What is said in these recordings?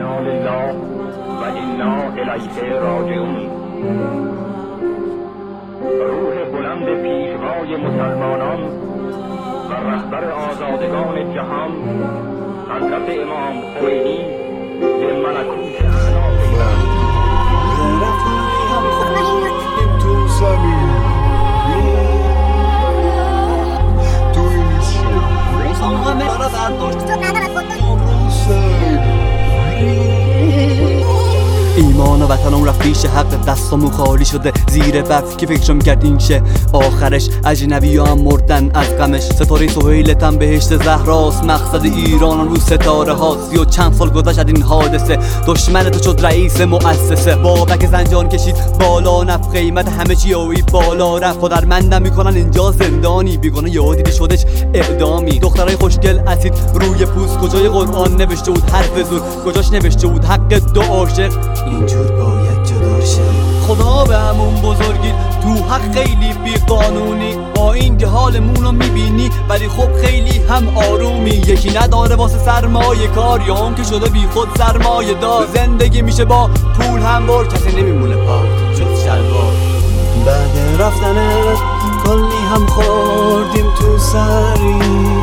انا لله و انا الیه راجعون. روح بلند پیشوای مسلمانان و رهبر آزادگان جهان حضرت امام خمینی به ملکوت اعلی پیوست. ایمان و وطنم رفت پیش حق، دستامون خالی شده زیر برف که فکرم کرد این شه آخرش. اجنبی هم مردن از غمش، ستاره سهیلتم بهشت زهراست، مقصد ایران رو ستاره هاست. یا چند سال گذشت از این حادثه، دشمن تو شد رئیس مؤسسه. بابک زنجان کشید بالا، نفت قیمت همه چی اوی بالا رفت. هنرمندم میکنن اینجا زندانی، بیگانه یادی شدش اعدامی. دخترای خوشگل اسید روی پوست، کجای قرآن نوشته بود حرف زور، کجاش نوشته بود حق دو عاشق اینجور باید جدا شه. خدا به همون بزرگی تو حق خیلی بی قانونی، با این که حالمونو میبینی ولی خب خیلی هم آرومی. یکی نداره واسه سرمایه کار، یا اون که شده بی خود سرمایه دار. زندگی میشه با پول هموار، کسی نمیمونه پاک جز شلوار. بعد رفتنت کلی هم خوردیم تو سری،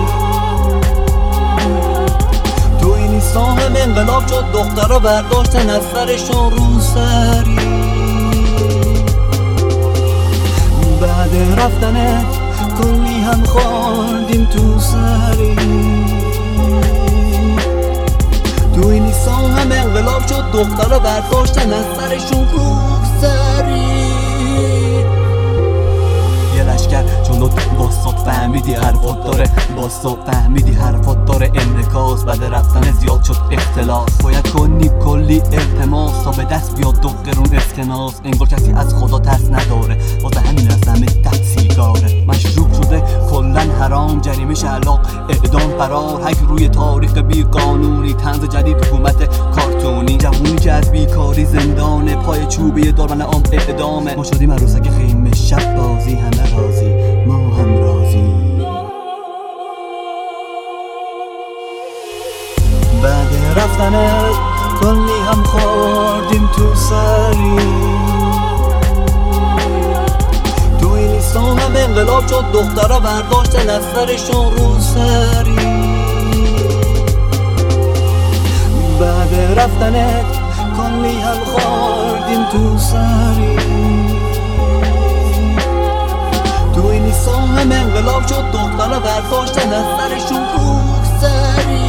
تو این ایستان انقلاب شد، دخترها برداشتن از سرشون رو سری. بعد رفتنت کلی هم خوردیم تو سری، تو این ایستان هم انقلاب شد، دخترها برداشتن از سرشون رو سری. چون باستاد فهمیدی حرفات داره، باستاد فهمیدی حرفات داره انعکاس. بعد رفتن زیاد شد اختلاس، باید کنی کلی التماس تا به دست بیاد دو قرون اسکناس. انگار کسی از خدا ترس نداره، واسه همین از همه تحصیلگاره. مشروب شده کلن حرام، جریمه شلاق اعدام فرار. حک روی تاریخ بی قانونی، طنز جدید حکومت کارتونی. جوونی که از بیکاری زندانه، پای چوبی دارن عام اعدامه. ما شدیم عروسک خیمه شب بازی، همه راضی ما هم راضی. بعد رفتنت کلی هم خوردیم تو سری، تو این ایستان هم انقلاب شد، دخترها برداشتن از سرشون رو سری. بعد رفتنت کلی هم خوردیم تو سری، تو این ایستان هم انقلاب شد، دخترها برداشتن از سرشون رو سری.